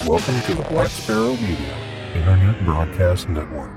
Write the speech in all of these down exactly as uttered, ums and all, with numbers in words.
Welcome to the Black Sparrow Media Internet Broadcast Network.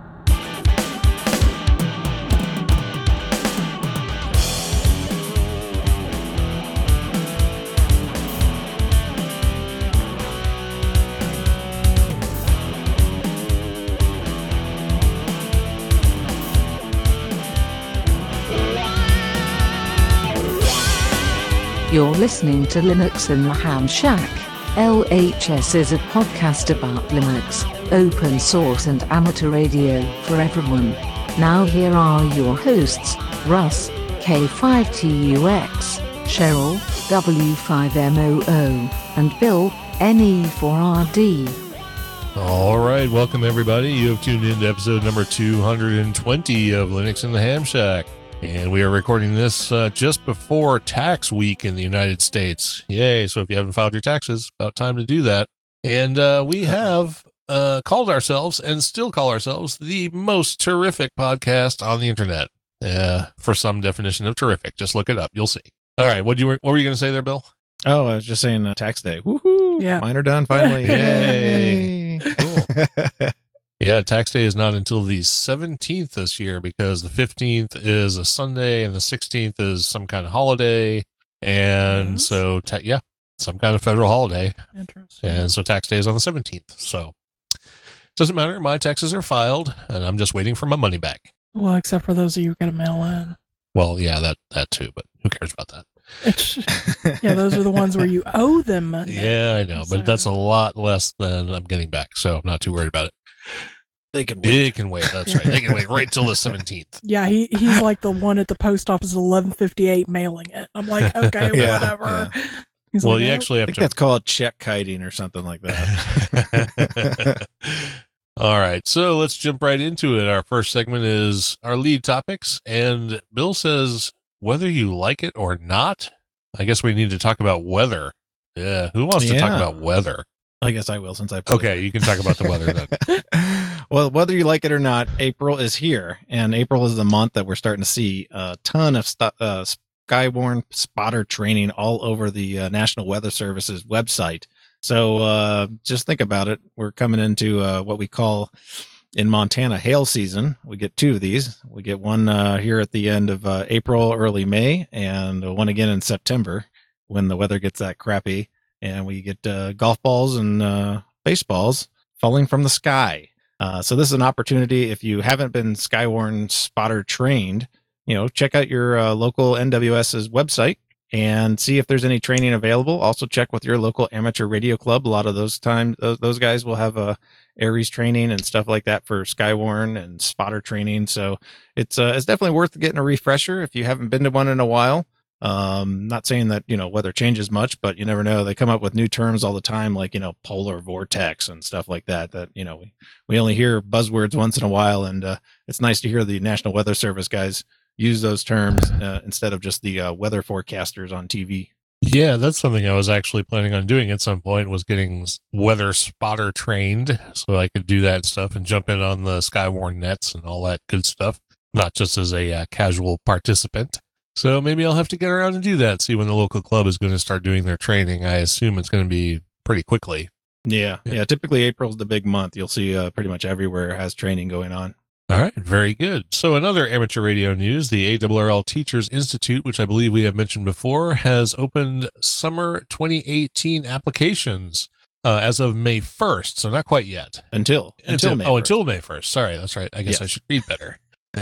You're listening to Linux in the Ham Shack. L H S is a podcast about Linux, open source and amateur radio for everyone. Now here are your hosts, Russ, K five T U X, Cheryl, W five M O O, and Bill, N E four R D. All right, welcome everybody. You have tuned in to episode number two hundred twenty of Linux in the Ham Shack. And we are recording this uh, just before tax week in the United States. Yay. So if you haven't filed your taxes, about time to do that. And uh, we have uh, called ourselves and still call ourselves the most terrific podcast on the internet. Uh, for some definition of terrific. Just look it up. You'll see. All right. What, you were, what were you going to say there, Bill? Oh, I was just saying uh, tax day. Woohoo. Yeah. Mine are done finally. Yay. Cool. Yeah, tax day is not until the seventeenth this year because the fifteenth is a Sunday and the sixteenth is some kind of holiday. And Yes. so, ta- yeah, some kind of federal holiday. Interesting. And so tax day is on the seventeenth. So doesn't matter. My taxes are filed and I'm just waiting for my money back. Well, except for those of you who got to mail in. Well, yeah, that, that too, but who cares about that? It's, yeah, those are the ones where you owe them money. Yeah, I know, So- but that's a lot less than I'm getting back. So I'm not too worried about it. They can They can wait. That's right. They can wait right till the seventeenth. Yeah, he he's like the one at the post office at eleven fifty-eight mailing it. I'm like, okay, Yeah, whatever. He's Well, like, you "Oh." actually I have think to. that's called check kiting or something like that. All right, so let's jump right into it. Our first segment is our lead topics, and Bill says whether you like it or not. I guess we need to talk about weather. Yeah, who wants to talk Yeah. about weather? I guess I will since I posted. Okay, you can talk about the weather then. Well, whether you like it or not, April is here, and April is the month that we're starting to see a ton of stu- uh, Skywarn spotter training all over the uh, National Weather Service's website. So uh, just think about it. We're coming into uh, what we call in Montana hail season. We get two of these. We get one uh, here at the end of uh, April, early May, and one again in September when the weather gets that crappy. And we get uh, golf balls and uh, baseballs falling from the sky. Uh, so this is an opportunity. If you haven't been Skywarn spotter trained, you know, check out your uh, local N W S's website and see if there's any training available. Also check with your local amateur radio club. A lot of those times, those, those guys will have a Aries training and stuff like that for Skywarn and spotter training. So it's uh, it's definitely worth getting a refresher if you haven't been to one in a while. Um, not saying that, you know, weather changes much, but you never know. They come up with new terms all the time, like, you know, polar vortex and stuff like that, that, you know, we, we only hear buzzwords once in a while. And, uh, it's nice to hear the National Weather Service guys use those terms, uh, instead of just the, uh, weather forecasters on T V. Yeah, that's something I was actually planning on doing at some point, was getting weather spotter trained so I could do that stuff and jump in on the Skywarn nets and all that good stuff, not just as a uh, casual participant. So maybe I'll have to get around and do that, see when the local club is going to start doing their training. I assume it's going to be pretty quickly. Yeah. Yeah. Yeah. Typically April's the big month. You'll see, uh, pretty much everywhere has training going on. All right, very good. So another amateur radio news, the A R R L Teachers Institute, which I believe we have mentioned before, has opened summer twenty eighteen applications uh, as of May first. So not quite yet. Until, until, Until, May oh, first. until May first. Sorry, that's right. I guess Yes. I should read better.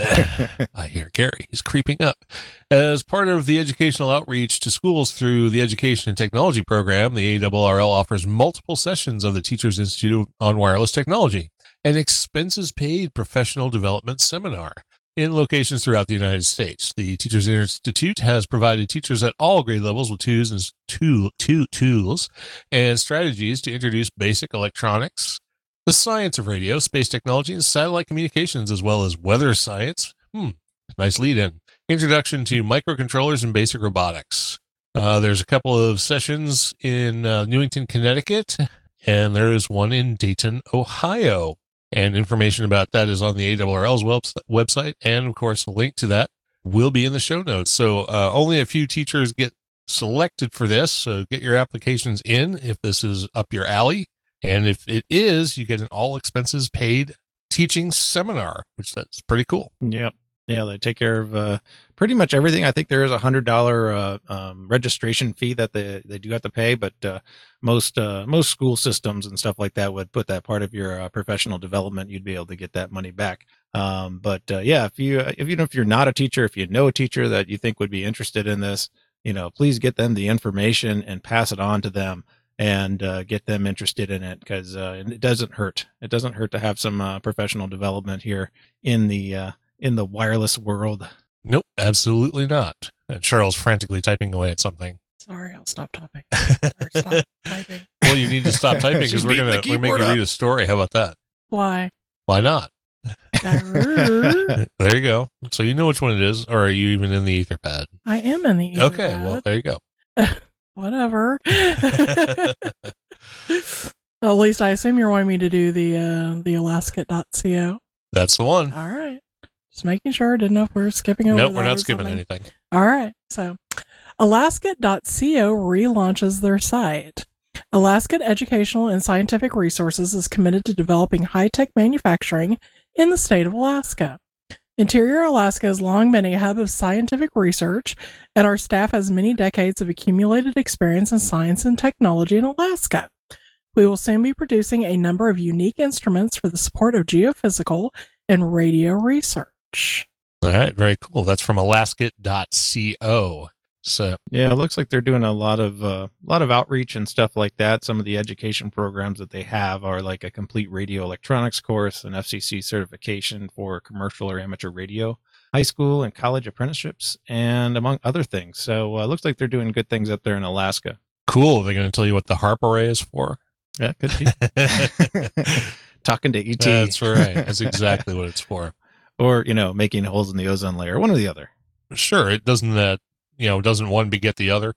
I hear Gary. He's creeping up. As part of the educational outreach to schools through the Education and Technology program, the A R R L offers multiple sessions of the Teachers Institute on Wireless Technology, an expenses paid professional development seminar in locations throughout the United States. The Teachers Institute has provided teachers at all grade levels with tools and tool, tool, tools and strategies to introduce basic electronics, the science of radio, space technology, and satellite communications, as well as weather science. Hmm, nice lead in. Introduction to microcontrollers and basic robotics. Uh, there's a couple of sessions in uh, Newington, Connecticut, and there is one in Dayton, Ohio. And information about that is on the A R R L's web- website. And of course, a link to that will be in the show notes. So uh, only a few teachers get selected for this. So get your applications in if this is up your alley. And if it is, you get an all expenses paid teaching seminar, which that's pretty cool. Yep. Yeah, they take care of uh, pretty much everything. I think there is a hundred dollar uh, um, registration fee that they, they do have to pay, but uh, most uh, most school systems and stuff like that would put that part of your uh, professional development. You'd be able to get that money back. Um, but uh, yeah, if you if you know if you're not a teacher, if you know a teacher that you think would be interested in this, you know, please get them the information and pass it on to them and uh, get them interested in it, because uh, it doesn't hurt. It doesn't hurt to have some uh, professional development here in the uh, in the wireless world. Nope, absolutely not. And Charles frantically typing away at something. Sorry, I'll stop typing. Or stop typing. Well, you need to stop typing because Just we're beat gonna the we're making keyboard you up. read a story. How about that? Why? Why not? I There you go. So you know which one it is, or are you even in the Etherpad? am in the Okay, Etherpad. well there you go. Whatever. At least I assume you're wanting me to do the uh, the Alaska dot co. That's the one. All right. Just making sure. Didn't know if we're skipping over Nope, that we're or not skipping something. anything. All right. So Alaska dot co relaunches their site. Alaska Educational and Scientific Resources is committed to developing high-tech manufacturing in the state of Alaska. Interior Alaska has long been a hub of scientific research, and our staff has many decades of accumulated experience in science and technology in Alaska. We will soon be producing a number of unique instruments for the support of geophysical and radio research. All right, very cool. That's from Alaska dot co. So Yeah, it looks like they're doing a lot of uh, a lot of outreach and stuff like that. Some of the education programs that they have are like a complete radio electronics course, an F C C certification for commercial or amateur radio, high school and college apprenticeships, and among other things. So it uh, looks like they're doing good things up there in Alaska. cool. They're going to tell you what the HARP array is for. Yeah, could be. Talking to E T. That's right. That's exactly what it's for. Or, you know, making holes in the ozone layer, one or the other. Sure, it doesn't that you know doesn't one beget the other.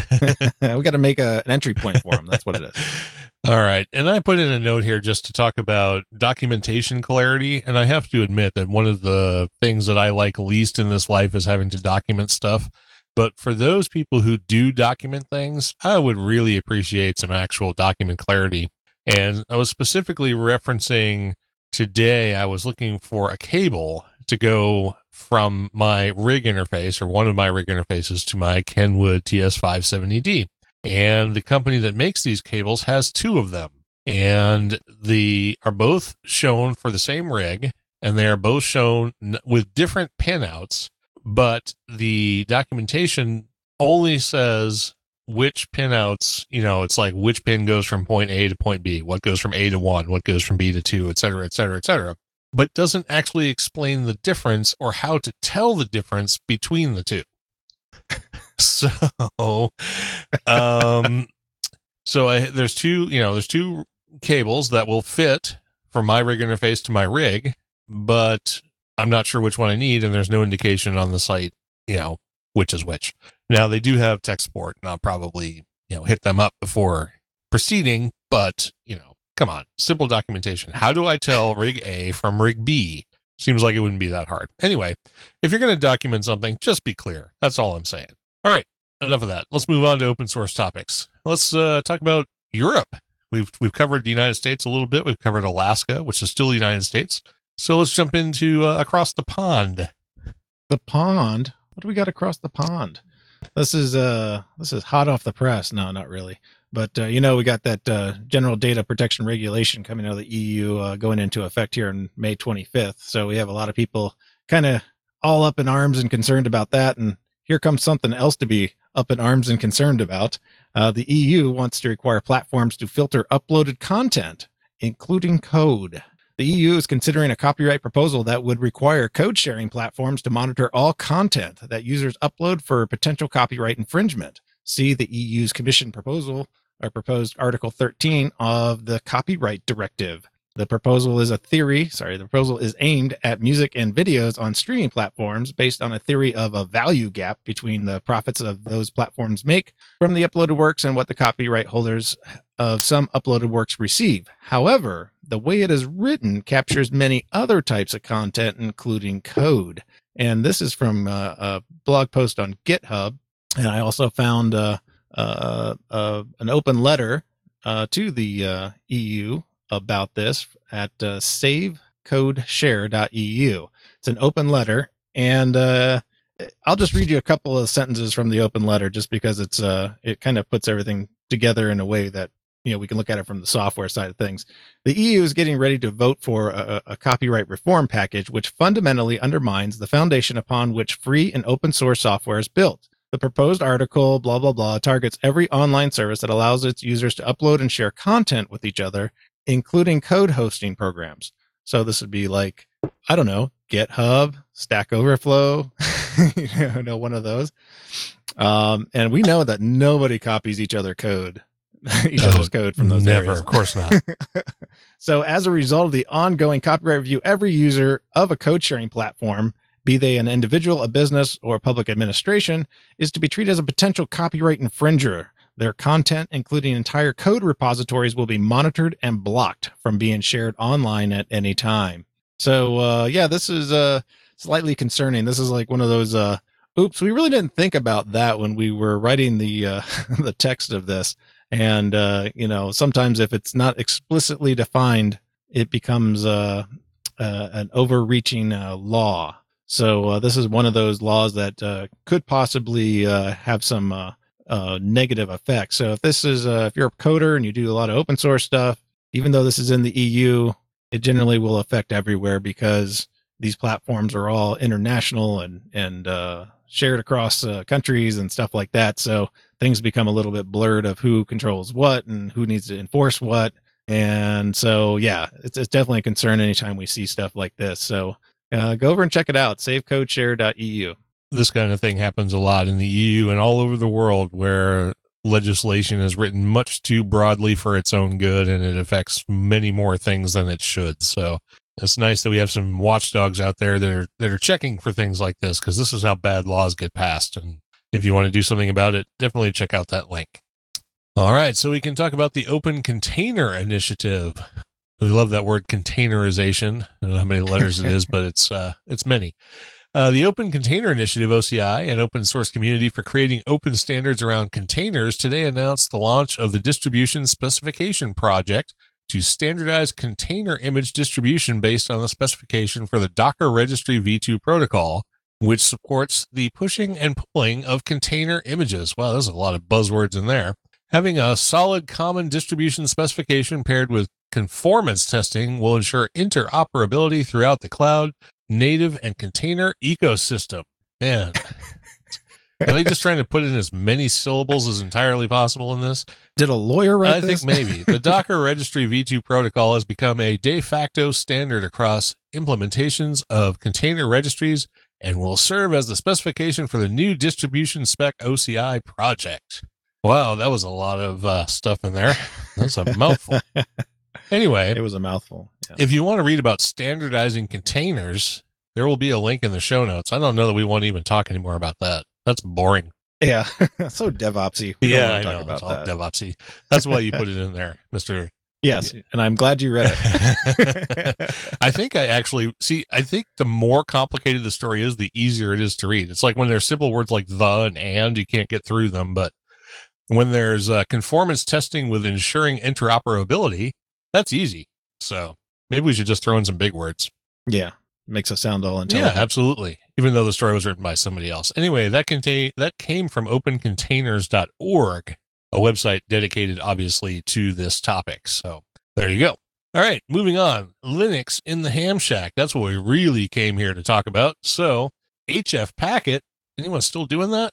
We got to make a, an entry point for them. That's what it is. All right. And I put in a note here just to talk about documentation clarity. And I have to admit that one of the things that I like least in this life is having to document stuff. But for those people who do document things, I would really appreciate some actual document clarity. And I was specifically referencing today, I was looking for a cable to go from my rig interface or one of my rig interfaces to my Kenwood T S five seventy D. And the company that makes these cables has two of them, and the are both shown for the same rig, and they are both shown n- with different pinouts, but the documentation only says which pinouts, you know, it's like which pin goes from point A to point B, what goes from A to one, what goes from B to two, et cetera, et cetera, et cetera, but doesn't actually explain the difference or how to tell the difference between the two. So, um, so I, there's two, you know, there's two cables that will fit from my rig interface to my rig, but I'm not sure which one I need, and there's no indication on the site, you know, which is which. Now they do have tech support, and I'll probably, you know, hit them up before proceeding, but you know, come on, simple documentation. How do I tell rig A from rig B? Seems like it wouldn't be that hard. Anyway, if you're going to document something, just be clear. That's all I'm saying. All right, enough of that. Let's move on to open source topics. Let's uh, talk about Europe. We've we've covered the United States a little bit. We've covered Alaska, which is still the United States. So let's jump into uh, across the pond. The pond. What do we got across the pond? This is uh this is hot off the press. No, not really. But, uh, you know, we got that uh, general data protection regulation coming out of the E U uh, going into effect here on May twenty-fifth. So we have a lot of people kind of all up in arms and concerned about that. And here comes something else to be up in arms and concerned about. Uh, the E U wants to require platforms to filter uploaded content, including code. The E U is considering a copyright proposal that would require code sharing platforms to monitor all content that users upload for potential copyright infringement. See the E U's Commission proposal or proposed Article thirteen of the Copyright Directive. The proposal is a theory, sorry, the proposal is aimed at music and videos on streaming platforms based on a theory of a value gap between the profits of those platforms make from the uploaded works and what the copyright holders of some uploaded works receive. However, the way it is written captures many other types of content, including code. And this is from uh, a blog post on GitHub. And I also found uh, uh, uh, an open letter uh, to the uh, E U about this at uh, save code share dot e u. It's an open letter, and uh, I'll just read you a couple of sentences from the open letter just because it's uh, it kind of puts everything together in a way that, you know, we can look at it from the software side of things. The E U is getting ready to vote for a, a copyright reform package, which fundamentally undermines the foundation upon which free and open source software is built. The proposed article, blah, blah, blah, targets every online service that allows its users to upload and share content with each other, including code hosting programs. So this would be like, I don't know, GitHub, Stack Overflow, you know, one of those. Um, and we know that nobody copies each other code, each No, other's code from those Never, areas. of course not. So as a result of the ongoing copyright review, every user of a code sharing platform, be they an individual, a business, or a public administration, is to be treated as a potential copyright infringer. Their content, including entire code repositories, will be monitored and blocked from being shared online at any time. So, uh, yeah, this is uh, slightly concerning. This is like one of those, uh, oops, we really didn't think about that when we were writing the uh, the text of this. And, uh, you know, sometimes if it's not explicitly defined, it becomes uh, uh, an overreaching uh, law. So uh, this is one of those laws that uh, could possibly uh, have some uh, uh, negative effects. So if this is, uh, if you're a coder and you do a lot of open source stuff, even though this is in the E U, it generally will affect everywhere because these platforms are all international and, and uh, shared across uh, countries and stuff like that. So things become a little bit blurred of who controls what and who needs to enforce what. And so, yeah, it's, it's definitely a concern anytime we see stuff like this. So uh, go over and check it out, save code share dot e u. This kind of thing happens a lot in the E U and all over the world where legislation is written much too broadly for its own good, and it affects many more things than it should. So it's nice that we have some watchdogs out there that are that are checking for things like this, because this is how bad laws get passed. And if you want to do something about it, definitely check out that link. All right, so we can talk about the Open Container Initiative. We love that word, containerization. I don't know how many letters it is, but it's uh, it's many. Uh, the Open Container Initiative, O C I, an open source community for creating open standards around containers, today announced the launch of the Distribution Specification Project to standardize container image distribution based on the specification for the Docker Registry v two protocol, which supports the pushing and pulling of container images. Wow, there's a lot of buzzwords in there. Having a solid common distribution specification paired with conformance testing will ensure interoperability throughout the cloud, native, and container ecosystem. Man, are they just trying to put in as many syllables as entirely possible in this? Did a lawyer write I this? think maybe. The Docker Registry v two protocol has become a de facto standard across implementations of container registries and will serve as the specification for the new Distribution Spec O C I project. Wow, that was a lot of uh, stuff in there. That's a mouthful. Anyway, It was a mouthful. Yeah. if you want to read about standardizing containers, there will be a link in the show notes. I don't know that we want to even talk anymore about that. That's boring. Yeah. So DevOpsy. We don't Yeah, wanna I talk know. about It's all that. DevOpsy. That's why you put it in there, Mister Yes. And I'm glad you read it. I think I actually see. I think the more complicated the story is, the easier it is to read. It's like when there's simple words like the and and, you can't get through them. But when there's uh, conformance testing with ensuring interoperability, that's easy. So maybe we should just throw in some big words. Yeah. Makes us sound all Yeah, intelligent. absolutely. Even though the story was written by somebody else. Anyway, that contain that came from open containers dot org, a website dedicated obviously to this topic. So there you go. All right, moving on. Linux in the Ham Shack. That's what we really came here to talk about. So H F Packet. Anyone still doing that?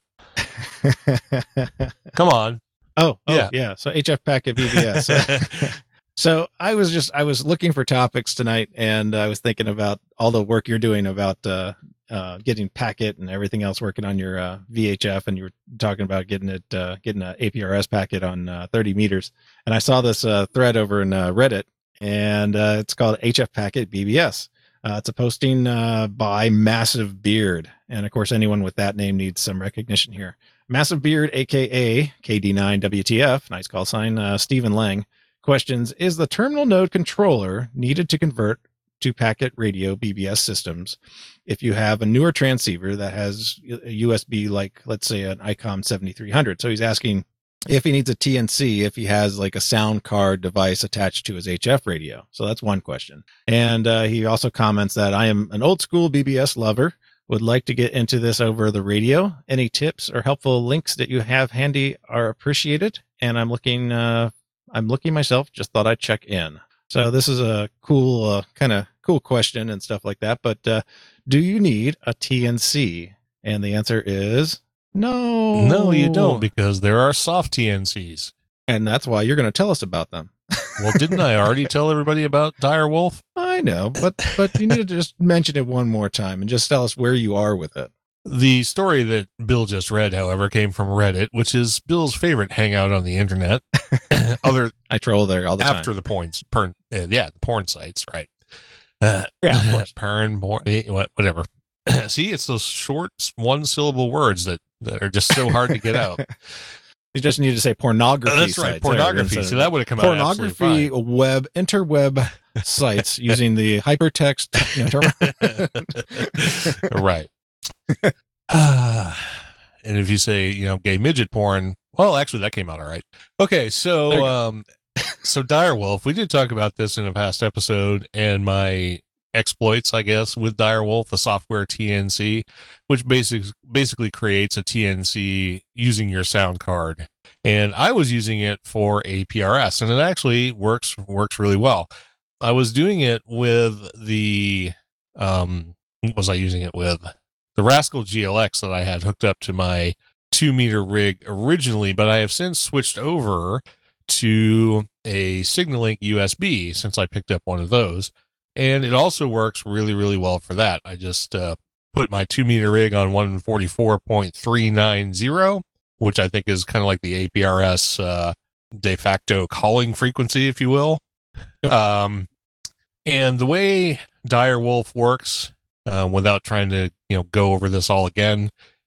Come on. Oh, oh, Yeah. yeah. So H F Packet B B S. So I was just, I was looking for topics tonight, and I was thinking about all the work you're doing about uh, uh, getting Packet and everything else working on your uh, V H F, and you were talking about getting it, uh, getting an A P R S packet on uh, thirty meters. And I saw this uh, thread over in uh, Reddit, and uh, it's called H F Packet B B S. Uh, it's a posting uh, by Massive Beard, and of course, anyone with that name needs some recognition here. Massive Beard, aka K D nine W T F, nice call sign, uh, Stephen Lang, questions, is the terminal node controller needed to convert to packet radio B B S systems if you have a newer transceiver that has a U S B, like let's say an ICOM seventy-three hundred? So he's asking, if he needs a T N C, if he has like a sound card device attached to his H F radio. So that's one question. And uh, he also comments that I am an old school B B S lover, would like to get into this over the radio. Any tips or helpful links that you have handy are appreciated. And I'm looking, uh, I'm looking myself, just thought I'd check in. So this is a cool, uh, kind of cool question and stuff like that. But uh, do you need a T N C? And the answer is no. No, you don't, because there are soft T N Cs. And that's why you're going to tell us about them. Well, didn't I already tell everybody about Direwolf? I know, but but you need to just mention it one more time and just tell us where you are with it. The story that Bill just read, however, came from Reddit, which is Bill's favorite hangout on the internet. Other I troll there all the after time. the porns, porn, uh, yeah, the porn sites, right? Uh, Yeah, of course. porn, porn, eh, what- whatever. See, it's those short one-syllable words that, that are just so hard to get out. You just need to say pornography. Oh, that's right, sites pornography. there, So that would have come out pornography absolutely web interweb sites using the hypertext. You know, term. right. Uh, and if you say, you know, gay midget porn, well, actually, that came out all right. Okay, There you so go. um, so Direwolf, we did talk about this in a past episode, and my exploits, I guess, with Direwolf, the software T N C, which basic, basically creates a T N C using your sound card. And I was using it for A P R S, and it actually works works really well. I was doing it with the um, what was I using it with? The Rascal G L X that I had hooked up to my two meter rig originally, but I have since switched over to a SignaLink U S B since I picked up one of those. And it also works really, really well for that. I just uh, put my two meter rig on one forty-four point three nine zero, which I think is kind of like the A P R S uh, de facto calling frequency, if you will. Um, and the way Direwolf works, uh, without trying to you know go over this all again,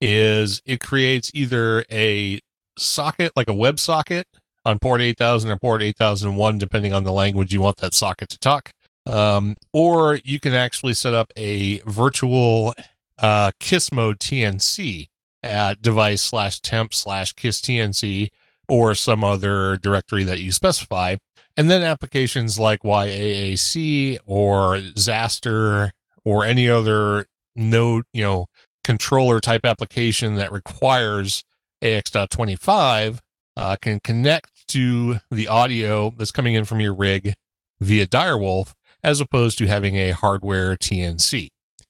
is it creates either a socket, like a web socket, on port eight thousand or port eight thousand one, depending on the language you want that socket to talk. Um, or you can actually set up a virtual uh, KISS mode T N C at device slash temp slash KISS T N C or some other directory that you specify. And then applications like Y A A C or Zaster or any other node, you know, controller type application that requires A X twenty-five uh, can connect to the audio that's coming in from your rig via Direwolf, as opposed to having a hardware T N C.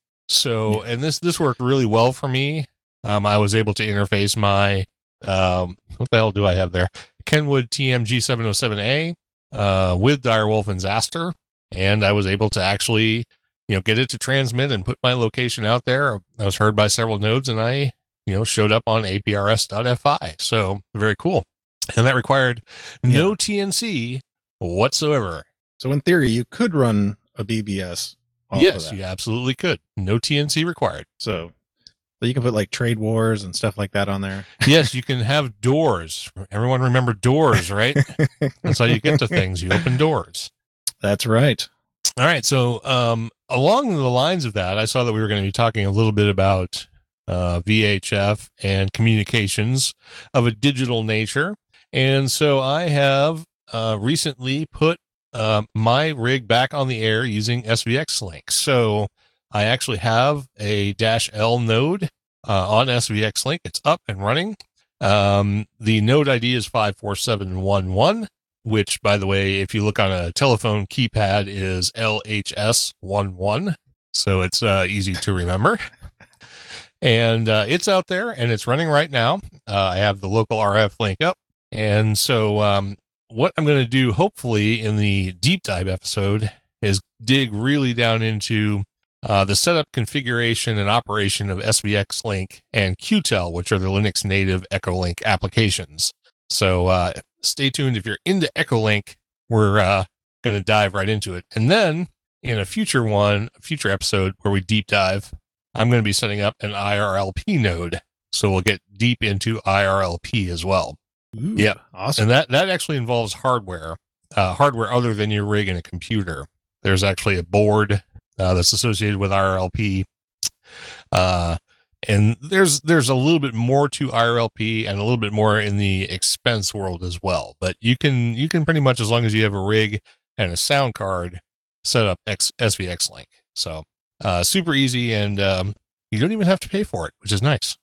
So, and this, this worked really well for me. Um, I was able to interface my, um, what the hell do I have there? Kenwood T M G seven oh seven A, uh, with Direwolf and Zaster. And I was able to actually, you know, get it to transmit and put my location out there. I was heard by several nodes, and I, you know, showed up on A P R S dot F I. So very cool. And that required no Yeah. T N C whatsoever. So in theory, you could run a B B S. off of Yes, that. you absolutely could. No T N C required. So, so you can put like trade wars and stuff like that on there. Yes, you can have doors. Everyone remember doors, right? That's how you get to things. You open doors. That's right. All right. So, um, along the lines of that, I saw that we were going to be talking a little bit about uh, V H F and communications of a digital nature. And so I have uh, recently put uh, my rig back on the air using S V X Link. So I actually have a dash L node uh, on S V X Link. It's up and running. Um, the node I D is five four seven one one, which, by the way, if you look on a telephone keypad, is L H S one one. So it's uh, easy to remember. And uh, it's out there and it's running right now. Uh, I have the local R F link up. And so um, what I'm going to do, hopefully, in the deep dive episode is dig really down into uh, the setup, configuration, and operation of S V X Link and Q T E L, which are the Linux native Echolink applications. So uh, stay tuned. If you're into Echolink, we're uh, going to dive right into it. And then in a future one, a future episode where we deep dive, I'm going to be setting up an I R L P node. So we'll get deep into I R L P as well. Ooh, Yeah. awesome. And that, that actually involves hardware, uh, hardware other than your rig and a computer. There's actually a board uh, that's associated with I R L P. Uh, And there's there's a little bit more to I R L P and a little bit more in the expense world as well. But you can you can pretty much, as long as you have a rig and a sound card, set up X, S V X Link. So uh, super easy, and um, you don't even have to pay for it, which is nice.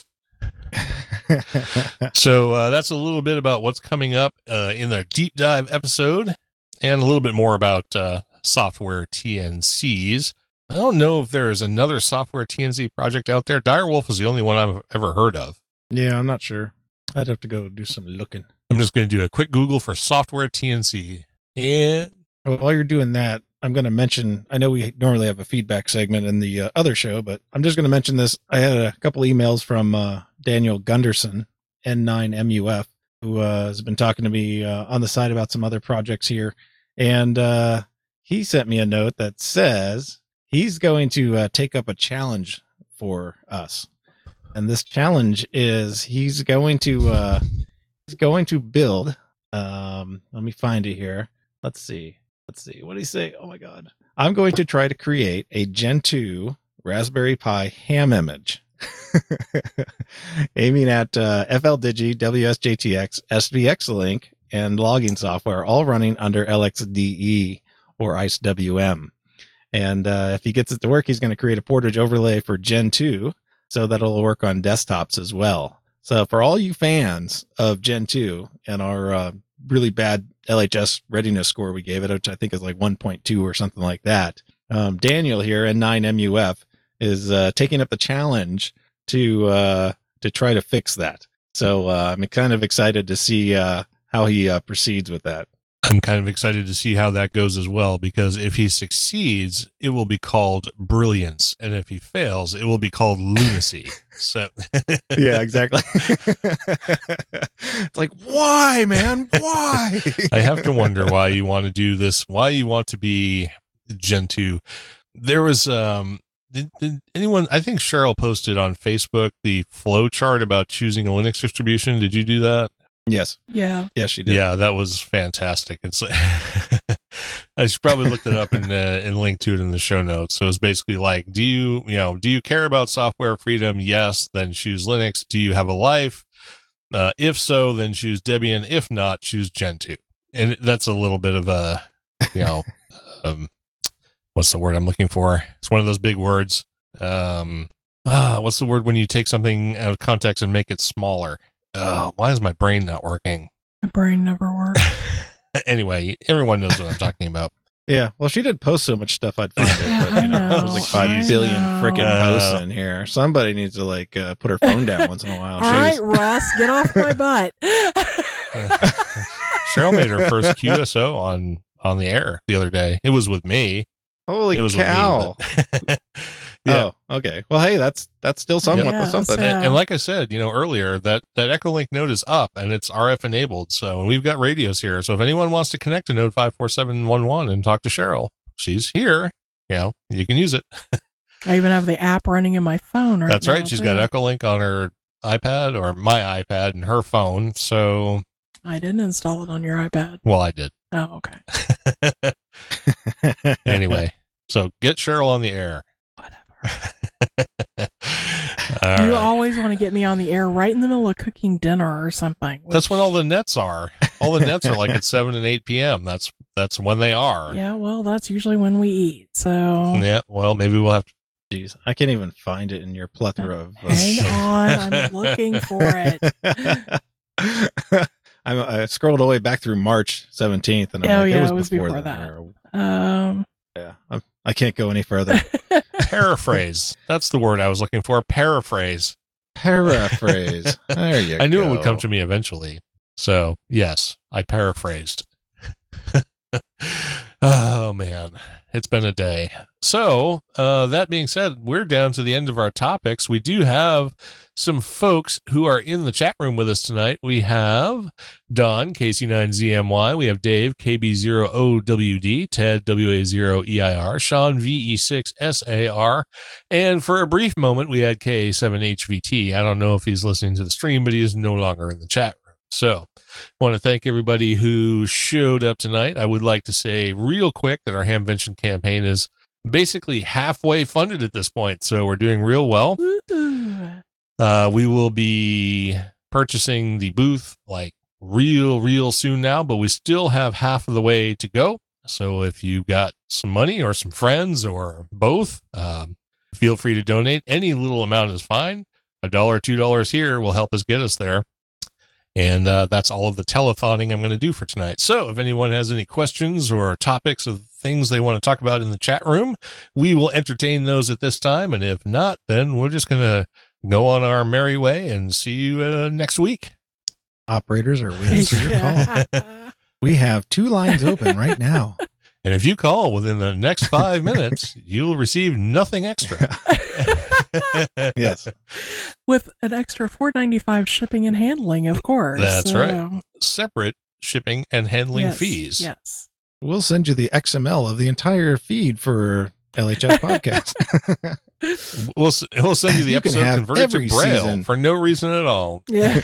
So uh, that's a little bit about what's coming up uh, in the deep dive episode, and a little bit more about uh, software T N Cs. I don't know if there is another software T N C project out there. Direwolf is the only one I've ever heard of. Yeah, I'm not sure. I'd have to go do some looking. I'm just going to do a quick Google for software T N C. And Well, while you're doing that, I'm going to mention, I know we normally have a feedback segment in the uh, other show, but I'm just going to mention this. I had a couple emails from uh, Daniel Gunderson, N nine M U F, who uh, has been talking to me uh, on the side about some other projects here. And uh, he sent me a note that says he's going to uh, take up a challenge for us. And this challenge is he's going to, uh, he's going to build, um, let me find it here. Let's see. Let's see. What did he say? Oh my God. I'm going to try to create a Gen two Raspberry Pi ham image. Aiming at uh, F L Digi, W S J T X, S V X Link, and logging software, all running under L X D E or I C E W M. And uh, if he gets it to work, he's going to create a portage overlay for Gen two so that it'll work on desktops as well. So for all you fans of Gen two and our uh, really bad L H S readiness score we gave it, which I think is like one point two or something like that, um, Daniel here, N nine M U F, is uh, taking up the challenge to uh, to try to fix that. So uh, I'm kind of excited to see uh, how he uh, proceeds with that. I'm kind of excited to see how that goes as well, because if he succeeds, it will be called brilliance. And if he fails, it will be called lunacy. So yeah, exactly. It's like, why, man? Why? I have to wonder why you want to do this, why you want to be Gen two. There was, um, did, did anyone, I think Cheryl posted on Facebook the flow chart about choosing a Linux distribution. Did you do that? Yes. Yeah. Yes, she did. Yeah, that was fantastic. It's I should probably look that up and uh, and link to it in the show notes. So it's basically like, do you you know do you care about software freedom? Yes, then choose Linux. Do you have a life? Uh, if so, then choose Debian. If not, choose Gen two. And that's a little bit of a you know um, what's the word I'm looking for? It's one of those big words. Um, ah, what's the word when you take something out of context and make it smaller? Oh, why is my brain not working? My brain never works. Anyway, everyone knows what I'm talking about. Yeah. Well, she did post so much stuff I'd find it, Yeah, but you know, I know. there's like five I billion know. freaking Uh, posts in here. Somebody needs to like uh, put her phone down once in a while. All right, She's- Russ, get off my butt. Cheryl made her first Q S O on on the air the other day. It was with me. Holy It was cow. with me. but- yeah. Oh, okay. Well, hey, that's that's still somewhat Yeah, something. so- And, and like I said, you know, earlier, that, that Echolink node is up and it's R F enabled. So we've got radios here. So if anyone wants to connect to node five four seven one one and talk to Cheryl, she's here. You know, you can use it. I even have the app running in my phone. Right That's now, right. She's too. got Echolink on her iPad or my iPad and her phone. So, I didn't install it on your iPad. well, I did. Oh, okay. Anyway, so get Cheryl on the air. Whatever. All You right. always want to get me on the air right in the middle of cooking dinner or something. That's when which- all the nets are. All the nets are like at seven and eight p.m. That's that's when they are. Yeah, well, that's usually when we eat. So Yeah, well, maybe we'll have to. Jeez, I can't even find it in your plethora of. uh, hang on, I'm looking for it. I'm, I scrolled all the way back through March seventeenth, and I'm Oh, like, yeah, it was, it was before, before that. that. Um, Yeah, I'm, I can't go any further. Paraphrase. That's the word I was looking for. Paraphrase. Paraphrase. There you go. I knew it would come to me eventually. So, yes, I paraphrased. Oh, man. It's been a day. So, uh, that being said, we're down to the end of our topics. We do have some folks who are in the chat room with us tonight. We have Don, K C nine Z M Y. We have Dave, K B zero O W D, Ted, W A zero E I R, Sean, V E six S A R, and for a brief moment, we had K A seven H V T. I don't know if he's listening to the stream, but he is no longer in the chat room. So I want to thank everybody who showed up tonight. I would like to say real quick that our Hamvention campaign is basically halfway funded at this point, so we're doing real well. Ooh. Uh, we will be purchasing the booth like real, real soon now, but we still have half of the way to go. So if you got some money or some friends or both, um, feel free to donate. Any little amount is fine. A dollar, two dollars here will help us get us there. And uh, that's all of the telethoning I'm going to do for tonight. So if anyone has any questions or topics of things they want to talk about in the chat room, we will entertain those at this time. And if not, then we're just going to go on our merry way and see you uh, next week. Operators are waiting for your call. We have two lines open right now. And if you call within the next five minutes, you'll receive nothing extra. Yes. With an extra four ninety-five shipping and handling, of course. That's So, right. Separate shipping and handling yes, fees. Yes. We'll send you the X M L of the entire feed for L H S Podcast. We'll, s- we'll send you the You can episode have converted to every Braille season. for no reason at all. Yeah.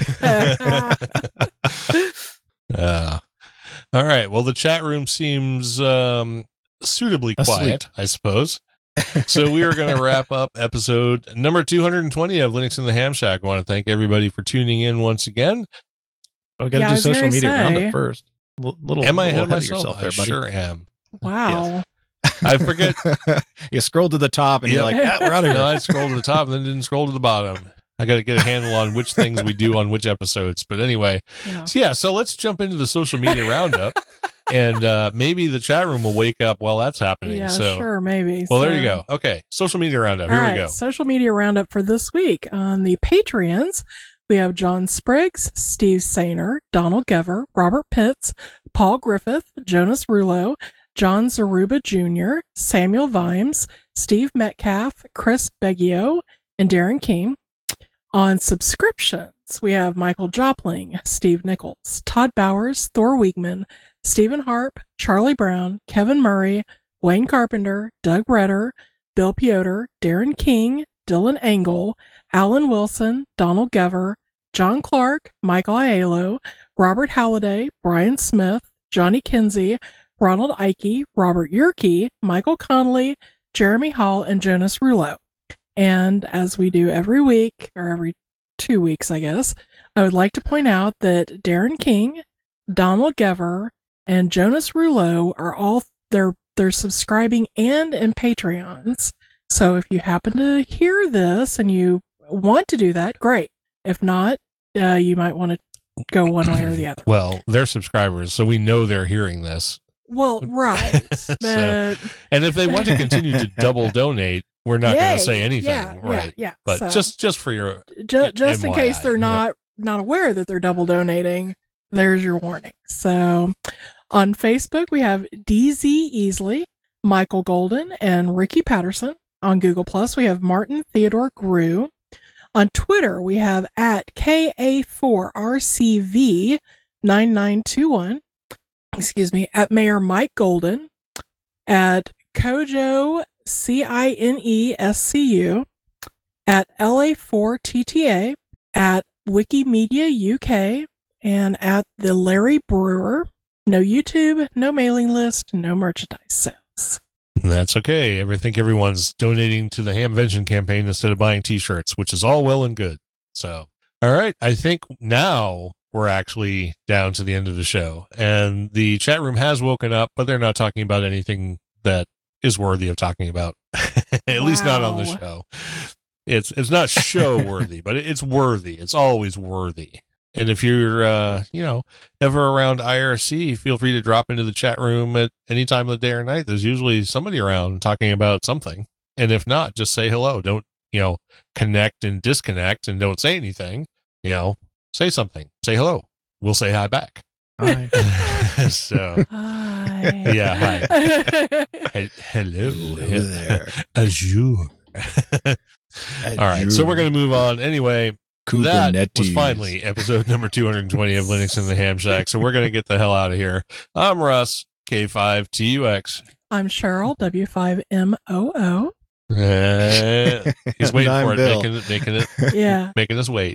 Uh, all right. Well, the chat room seems um, suitably Asleep. quiet, I suppose. So we are going to wrap up episode number two hundred twenty of Linux in the Ham Shack. I want to thank everybody for tuning in once again. Oh, we got to Yeah, I do was social gonna media say- roundup first. L- little, Am I ahead little of myself? I there, buddy. sure am. Wow. I forget. You scroll to the top and you're Yep. like, ah, we're out of No, here. I scrolled to the top and then didn't scroll to the bottom. I got to get a handle on which things we do on which episodes. But anyway, Yeah. so yeah, so let's jump into the social media roundup, and uh, maybe the chat room will wake up while that's happening. Yeah, so, sure, maybe. well, there you So- go. Okay, social media roundup. All Here right, we go. social media roundup for this week. On the Patreons, we have John Spriggs, Steve Sainer, Donald Gever, Robert Pitts, Paul Griffith, Jonas Rulo, John Zaruba Junior, Samuel Vimes, Steve Metcalf, Chris Beggio, and Darren King. On subscriptions, we have Michael Jopling, Steve Nichols, Todd Bowers, Thor Wiegman, Stephen Harp, Charlie Brown, Kevin Murray, Wayne Carpenter, Doug Redder, Bill Piotr, Darren King, Dylan Engel, Alan Wilson, Donald Gever, John Clark, Michael Aiello, Robert Halliday, Brian Smith, Johnny Kinsey, Ronald Ike, Robert Yerke, Michael Connolly, Jeremy Hall, and Jonas Rulo. And as we do every week, or every two weeks, I guess, I would like to point out that Darren King, Donald Gever, and Jonas Rulo are all they're they're subscribing and in Patreons. So if you happen to hear this and you want to do that, great. If not, uh, you might want to go one way or the other. Well, they're subscribers, so we know they're hearing this. Well, right. So- But And if they want to continue to double donate, we're not going Yay. to say anything, Yeah, right? Yeah, yeah. But So, just just for your ju- just in M Y I, case they're yeah. not not aware that they're double donating, there's your warning. So on Facebook we have D Z Easley, Michael Golden, and Ricky Patterson. On Google Plus we have Martin Theodore Grew. On Twitter we have at K A four R C V nine nine two one. Excuse me, at Mayor Mike Golden, at Kojo C I N E S C U, at L A four T T A, at Wikimedia U K, and at the Larry Brewer. No YouTube, no mailing list, no merchandise sales. That's okay. I think everyone's donating to the Hamvention campaign instead of buying t-shirts, which is all well and good. So, all right. I think now we're actually down to the end of the show, and the chat room has woken up, but they're not talking about anything that is worthy of talking about. At least not on the Wow. show. It's, it's not show worthy, but it's worthy. It's always worthy. And if you're, uh, you know, ever around I R C, feel free to drop into the chat room at any time of the day or night. There's usually somebody around talking about something. And if not, just say hello. Don't, you know, connect and disconnect and don't say anything. You know, say something. Say hello. We'll say hi back. Hi. So, Hi. yeah, hi. He- hello. Hello there. Azure. All right. So we're going to move on. Anyway, that was finally episode number two hundred twenty of Linux in the Ham Shack. So we're going to get the hell out of here. I'm Russ, K five T U X. I'm Cheryl, W five M O O. Uh, he's waiting I'm for it, Bill. making it, making it, Yeah. making us wait.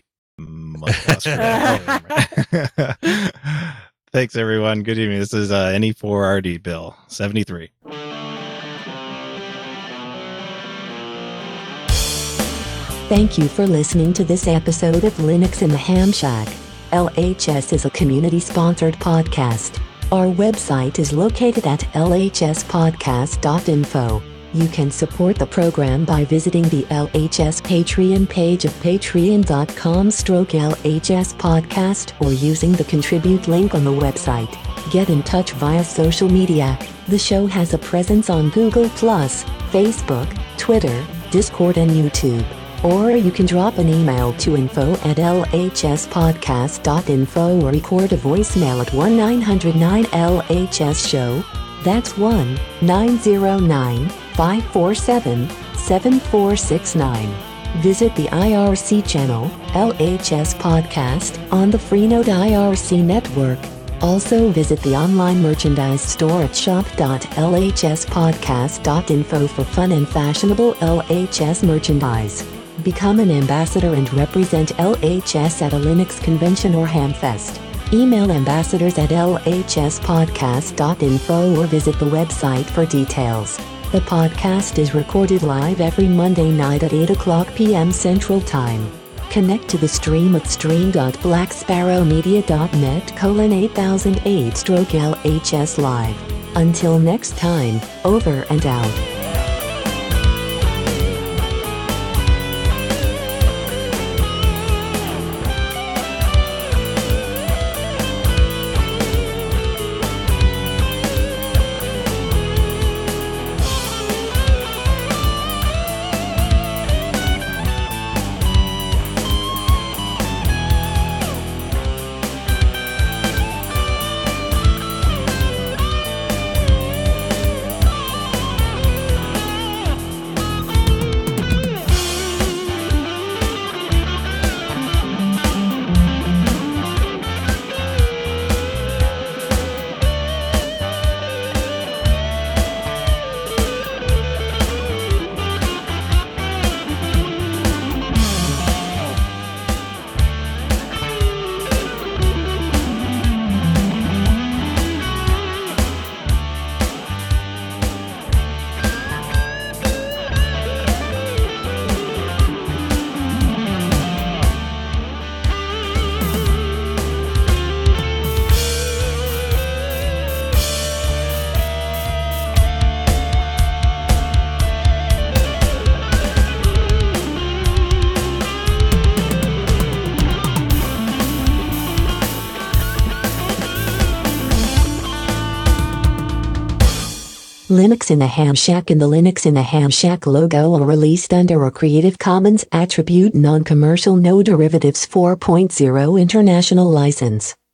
Thanks, everyone. Good evening. This is uh, N E four R D Bill seventy-three. Thank you for listening to this episode of Linux in the Ham Shack. L H S is a community-sponsored podcast. Our website is located at l h s podcast dot info. You can support the program by visiting the L H S Patreon page of patreon dot com stroke L H S podcast or using the contribute link on the website. Get in touch via social media. The show has a presence on Google plus, Facebook, Twitter, Discord and YouTube. Or you can drop an email to info at l h s podcast dot info or record a voicemail at one nine hundred nine L H S show. That's one nine zero nine five four seven seven four six nine. Visit the I R C channel, L H S Podcast, on the Freenode I R C network. Also visit the online merchandise store at shop dot l h s podcast dot info for fun and fashionable L H S merchandise. Become an ambassador and represent L H S at a Linux convention or Hamfest. Email ambassadors at l h s podcast dot info or visit the website for details. The podcast is recorded live every Monday night at eight o'clock p.m. Central Time. Connect to the stream at stream dot black sparrow media dot net colon eight thousand eight stroke L H S live. Until next time, over and out. Linux in the Ham Shack and the Linux in the Ham Shack logo are released under a Creative Commons Attribute Non-Commercial No Derivatives four point oh International License.